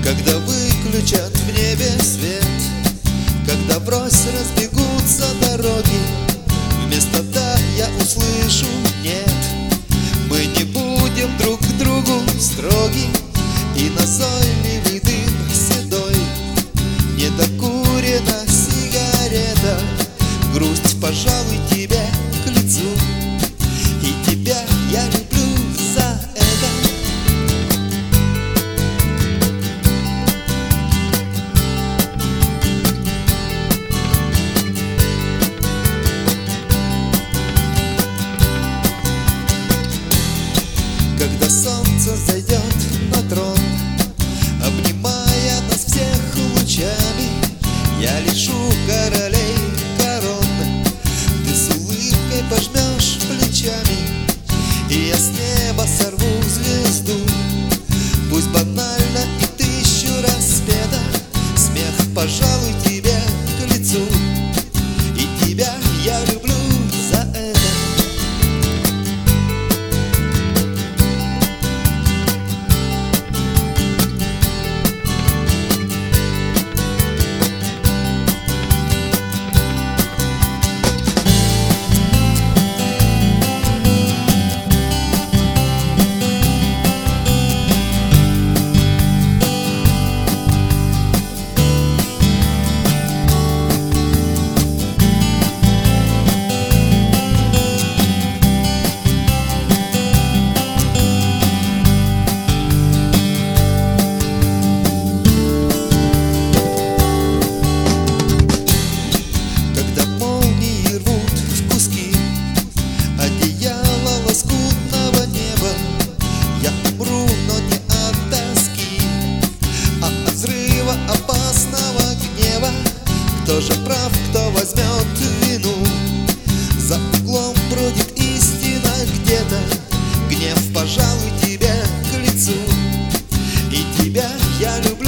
Когда выключат в небе свет, когда врозь разбегутся дороги, вместо «да» я услышу «нет». Мы не будем друг к другу строги, и назойливый дым седой, недокурена сигарета, грусть, пожалуй, тебе к лицу. И тебя я люблю за это. Когда солнце зайдет на трон, обнимая нас всех лучами, я лишу королей корон. Ты с улыбкой пожмешь плечами, и я с неба сорву звезду. Пусть банально и 1000 раз спета, смех, пожалуй, тебе к лицу. И тебя я люблю за это. Лоскутного неба я умру, но не от тоски, а от взрыва опасного гнева. Кто же прав, кто возьмет вину? За углом бродит истина где-то, гнев, пожалуй, тебе к лицу. И тебя я люблю